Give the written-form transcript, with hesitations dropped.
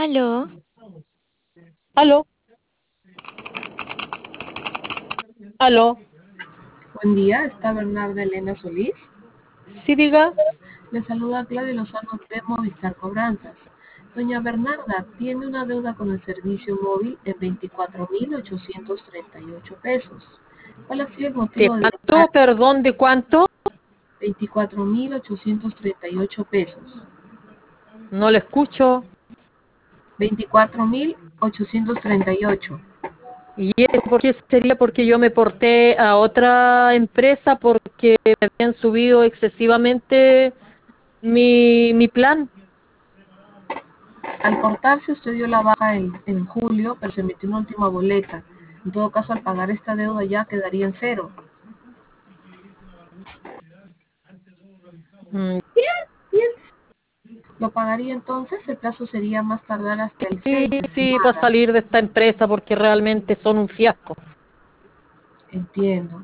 Aló, Aló, aló, Buen día, está Bernarda Elena Solís. sí diga. Le saluda Claudia Lozano de Movistar Cobranzas. Doña Bernarda tiene una deuda con el servicio móvil en 24.838 pesos. ¿Cuál ha sido el ¿De motivo de cuánto? Perdón, ¿de cuánto? 24.838 pesos? No lo escucho. 24.838. ¿Y eso por qué sería? Porque yo me porté a otra empresa porque me habían subido excesivamente mi plan. Al portarse usted dio la baja en julio, pero se emitió una última boleta. En todo caso, al pagar esta deuda ya quedaría en cero. Mm, ¿Lo pagaría entonces? El plazo sería más tardar hasta el Sí, 6, sí, para estimada. salir de esta empresa porque realmente son un fiasco. Entiendo.